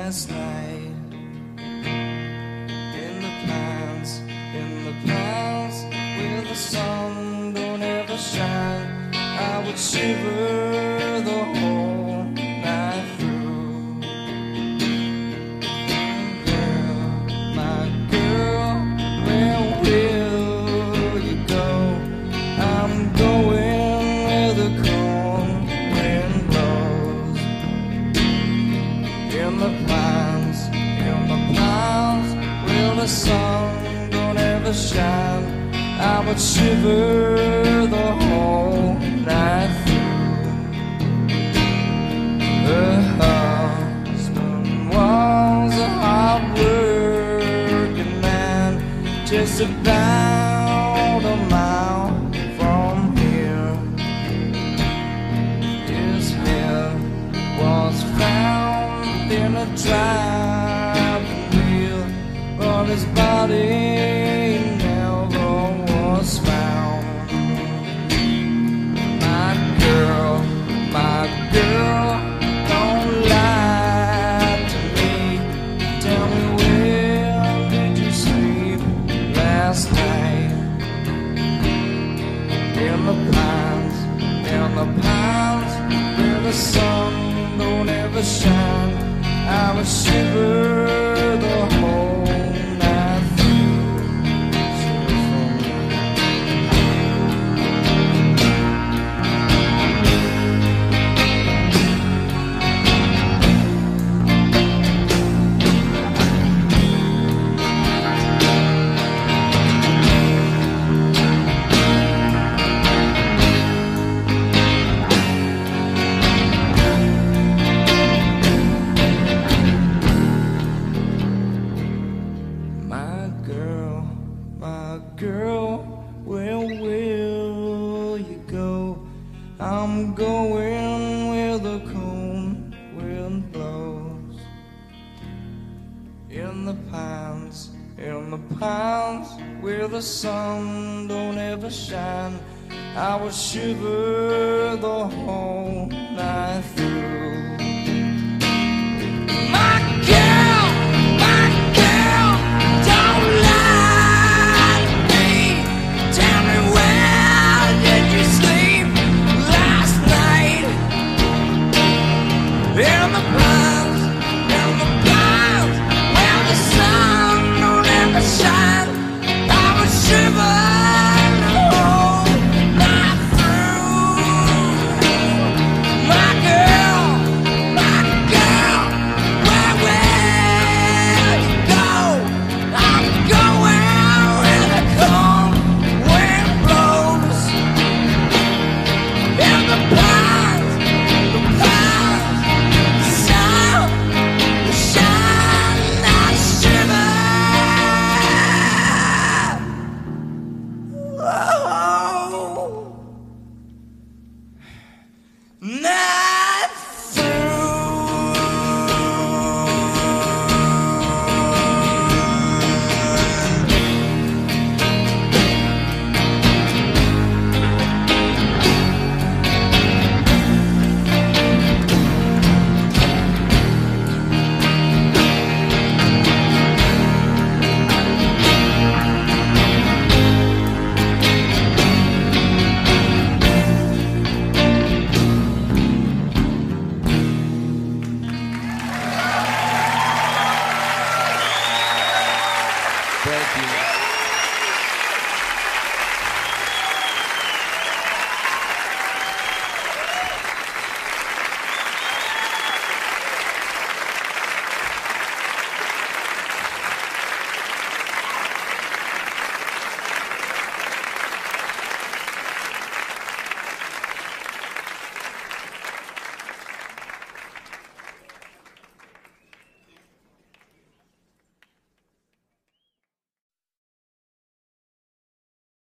last night. In the pines, where the sun don't ever shine, I would shiver the whole night through. Girl, my girl, where will you go? I'm going where the cold wind blows. In the pines, where the sun don't ever shine, I would shiver the whole night through. Her husband was a hard-working man, just about a mile from here. His head was found in a driving wheel, but his body never was found. My girl, don't lie to me. Tell me, where did you sleep last night? In the pines, where the sun don't ever shine, I would shiver the whole night through. My girl, where will you go? I'm going where the cold wind blows. In the pines, where the sun don't ever shine, I will shiver the whole night through. In the